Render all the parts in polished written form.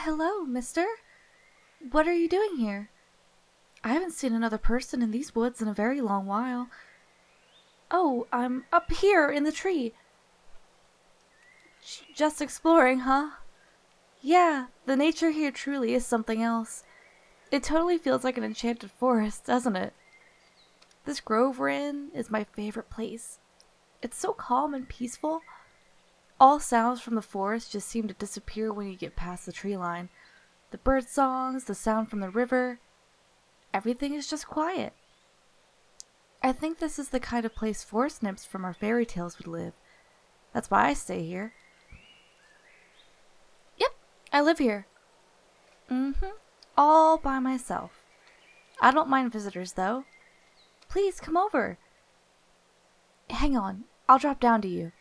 Hello, mister. What are you doing here? I haven't seen another person in these woods in a very long while. Oh, I'm up here in the tree. Just exploring, huh? Yeah, the nature here truly is something else. It totally feels like an enchanted forest, doesn't it? This grove we're in is my favorite place. It's so calm and peaceful. All sounds from the forest just seem to disappear when you get past the tree line. The bird songs, the sound from the river, everything is just quiet. I think this is the kind of place forest nymphs from our fairy tales would live. That's why I stay here. Yep, I live here. All by myself. I don't mind visitors, though. Please come over. Hang on, I'll drop down to you.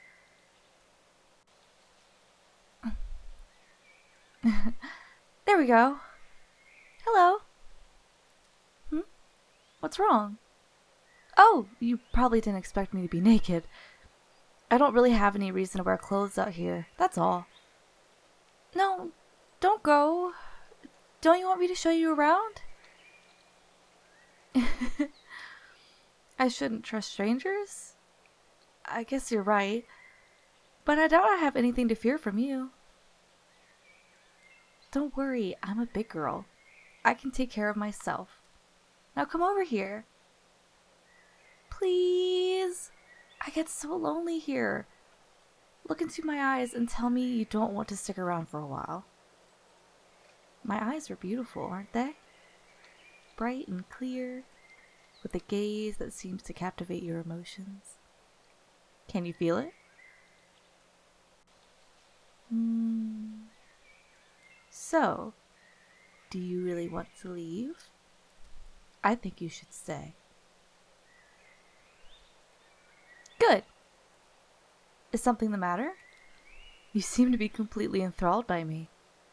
There we go. Hello. What's wrong? Oh, you probably didn't expect me to be naked. I don't really have any reason to wear clothes out here, that's all. No, don't go. Don't you want me to show you around? I shouldn't trust strangers? I guess you're right. But I doubt I have anything to fear from you. Don't worry, I'm a big girl. I can take care of myself. Now come over here. Please. I get so lonely here. Look into my eyes and tell me you don't want to stick around for a while. My eyes are beautiful, aren't they? Bright and clear, with a gaze that seems to captivate your emotions. Can you feel it? So, do you really want to leave? I think you should stay. Good. Is something the matter? You seem to be completely enthralled by me.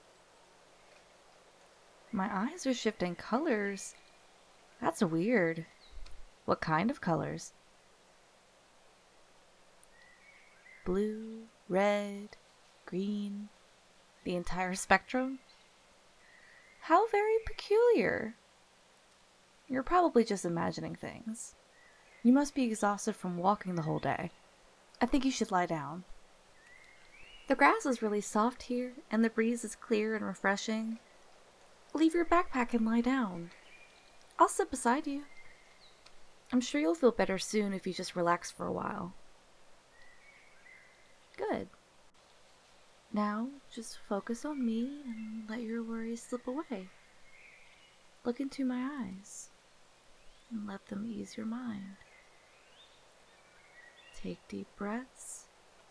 My eyes are shifting colors. That's weird. What kind of colors? Blue, red, green, the entire spectrum? How very peculiar. You're probably just imagining things. You must be exhausted from walking the whole day. I think you should lie down. The grass is really soft here, and the breeze is clear and refreshing. Leave your backpack and lie down. I'll sit beside you. I'm sure you'll feel better soon if you just relax for a while. Good. Now, just focus on me and let your worries slip away. Look into my eyes and let them ease your mind. Take deep breaths.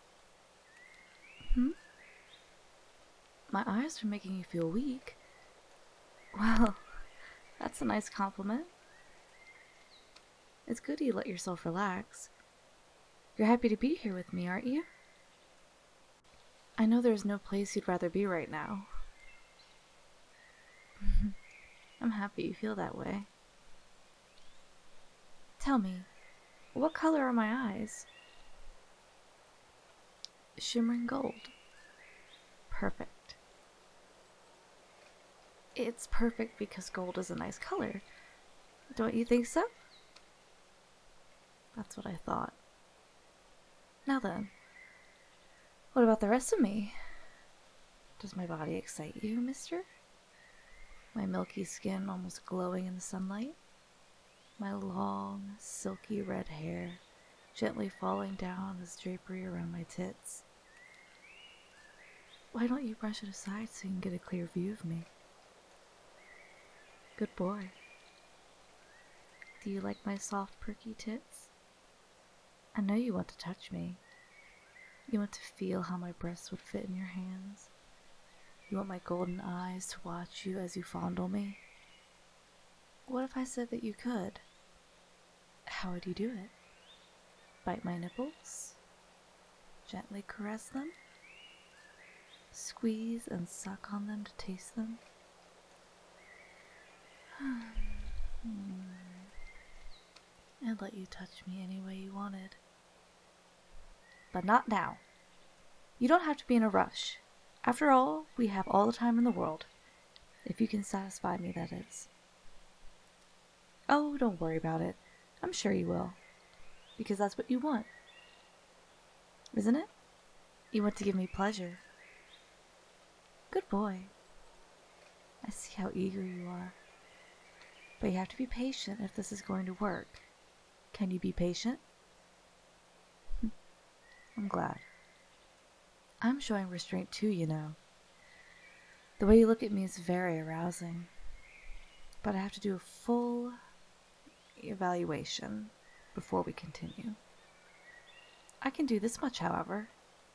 My eyes are making you feel weak. Well, that's a nice compliment. It's good you let yourself relax. You're happy to be here with me, aren't you? I know there's no place you'd rather be right now. I'm happy you feel that way. Tell me, what color are my eyes? Shimmering gold. Perfect. It's perfect because gold is a nice color. Don't you think so? That's what I thought. Now then, what about the rest of me? Does my body excite you, mister? My milky skin almost glowing in the sunlight? My long, silky red hair gently falling down as drapery around my tits? Why don't you brush it aside so you can get a clear view of me? Good boy. Do you like my soft, perky tits? I know you want to touch me. You want to feel how my breasts would fit in your hands. You want my golden eyes to watch you as you fondle me. What if I said that you could? How would you do it? Bite my nipples? Gently caress them? Squeeze and suck on them to taste them? I'd let you touch me any way you wanted. But not now. You don't have to be in a rush. After all, we have all the time in the world. If you can satisfy me, that is. Oh, don't worry about it. I'm sure you will. Because that's what you want. Isn't it? You want to give me pleasure. Good boy. I see how eager you are. But you have to be patient if this is going to work. Can you be patient? I'm glad. I'm showing restraint too, you know. The way you look at me is very arousing. But I have to do a full evaluation before we continue. I can do this much, however.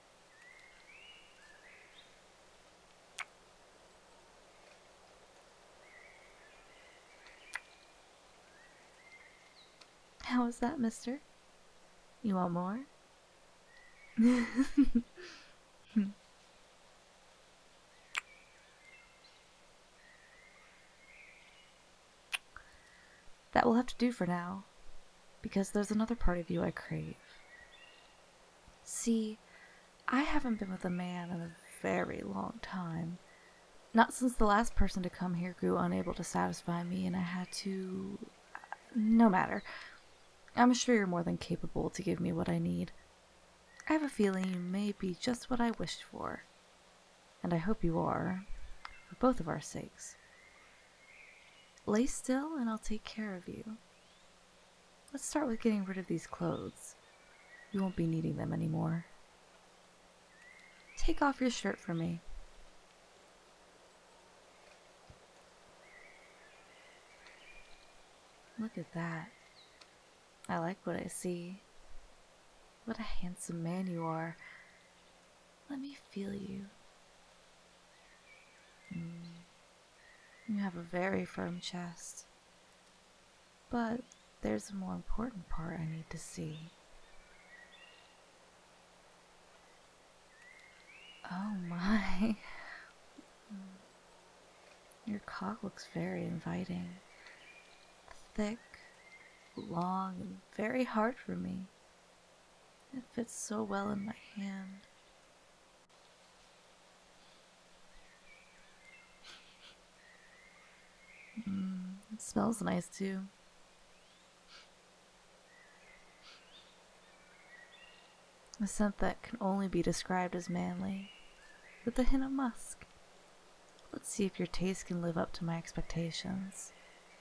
How is that, mister? You want more? That will have to do for now, because there's another part of you I crave. See, I haven't been with a man in a very long time. Not since the last person to come here grew unable to satisfy me and I had to... No matter. I'm sure you're more than capable to give me what I need. I have a feeling you may be just what I wished for. And I hope you are, for both of our sakes. Lay still and I'll take care of you. Let's start with getting rid of these clothes. You won't be needing them anymore. Take off your shirt for me. Look at that. I like what I see. What a handsome man you are. Let me feel you. You have a very firm chest. But there's a more important part I need to see. Oh my. Your cock looks very inviting. Thick, long, and very hard for me. It fits so well in my hand. It smells nice too. A scent that can only be described as manly, with a hint of musk. Let's see if your taste can live up to my expectations.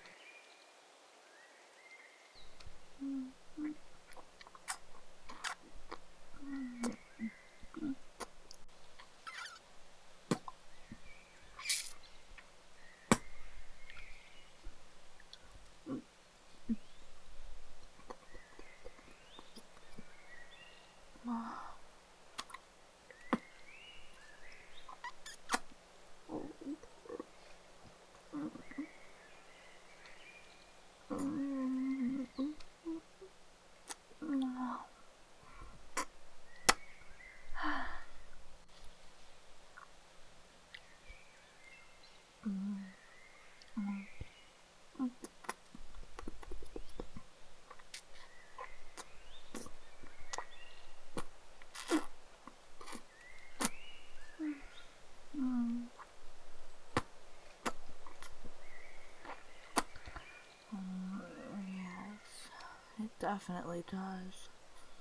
Yes, it definitely does.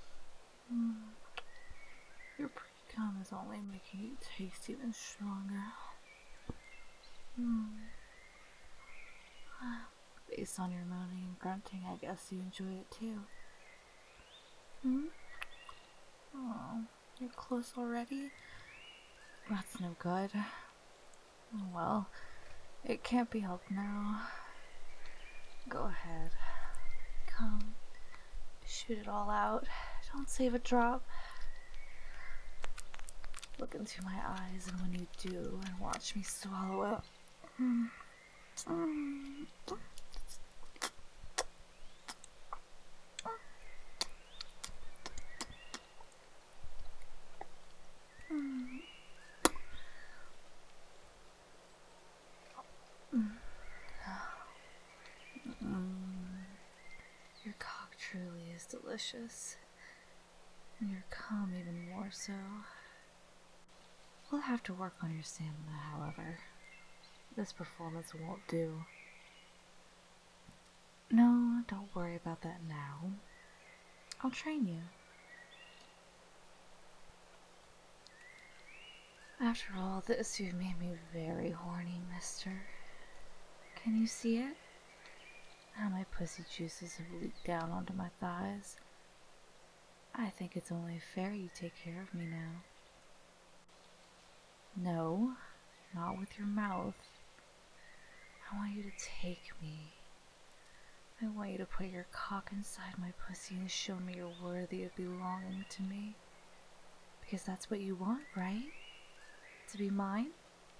Your pre-cum is only making you taste even stronger. Based on your moaning and grunting, I guess you enjoy it too. Oh, you're close already? That's no good. Well, it can't be helped now. Go ahead. Come. Shoot it all out. Don't save a drop. Look into my eyes, and when you do, and watch me swallow it. Your cock truly is delicious. And your cum even more so. We'll have to work on your stamina, however. This performance won't do. No, don't worry about that now. I'll train you. After all this, you've made me very horny, mister. Can you see it? How my pussy juices have leaked down onto my thighs. I think it's only fair you take care of me now. No, not with your mouth. I want you to take me. I want you to put your cock inside my pussy and show me you're worthy of belonging to me. Because that's what you want, right? To be mine?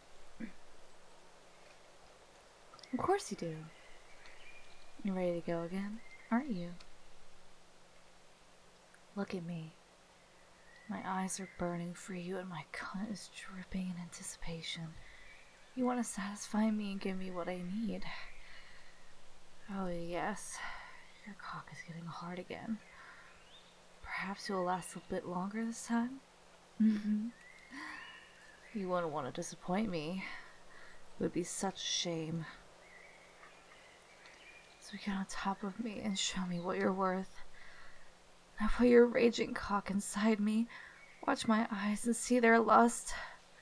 Of course you do. You ready to go again, aren't you? Look at me. My eyes are burning for you and my cunt is dripping in anticipation. You want to satisfy me and give me what I need. Oh yes, your cock is getting hard again. Perhaps you'll last a bit longer this time? You wouldn't want to disappoint me. It would be such a shame. So get on top of me and show me what you're worth. Now put your raging cock inside me. Watch my eyes and see their lust.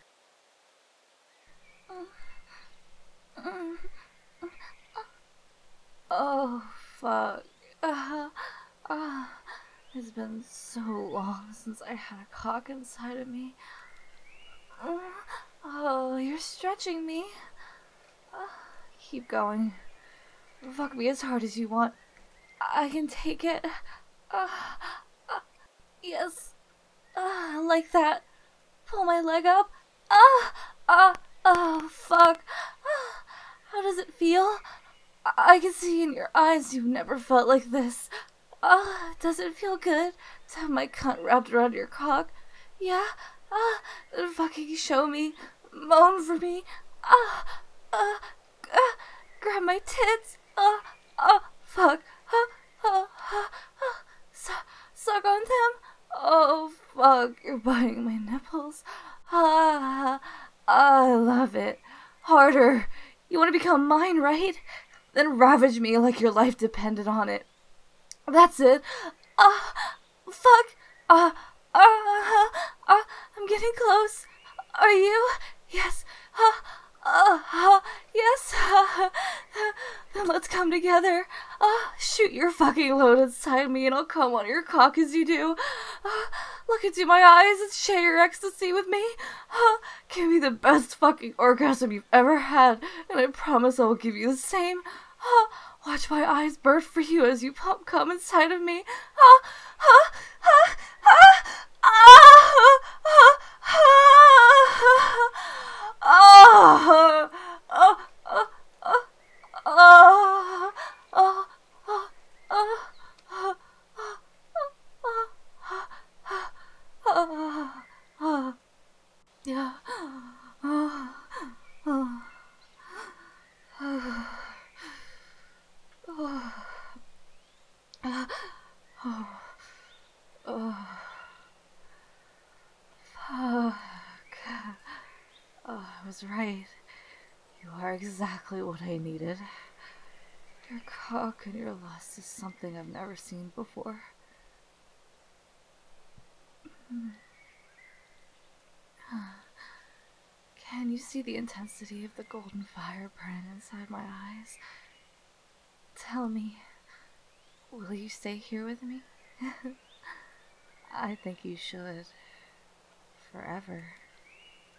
Oh, fuck. It's been so long since I had a cock inside of me. Oh, you're stretching me. Keep going. Fuck me as hard as you want. I can take it. Yes. Like that. Pull my leg up. Oh, fuck. How does it feel? I can see in your eyes you've never felt like this. Does it feel good to have my cunt wrapped around your cock? Yeah? Fucking show me. Moan for me. Grab my tits. Fuck. Suck on them. Oh, fuck. You're biting my nipples. I love it. Harder. You want to become mine, right? Then ravage me like your life depended on it. That's it. Fuck. I'm getting close. Are you? Yes. Yes. Then let's come together. Shoot your fucking load inside me and I'll come on your cock as you do. Look into my eyes and share your ecstasy with me. Give me the best fucking orgasm you've ever had, and I promise I will give you the same. Watch my eyes burn for you as you pump cum inside of me. Yeah. Fuck. I was right. You are exactly what I needed. Your cock and your lust is something I've never seen before. Can you see the intensity of the golden fire burning inside my eyes? Tell me, will you stay here with me? I think you should. Forever.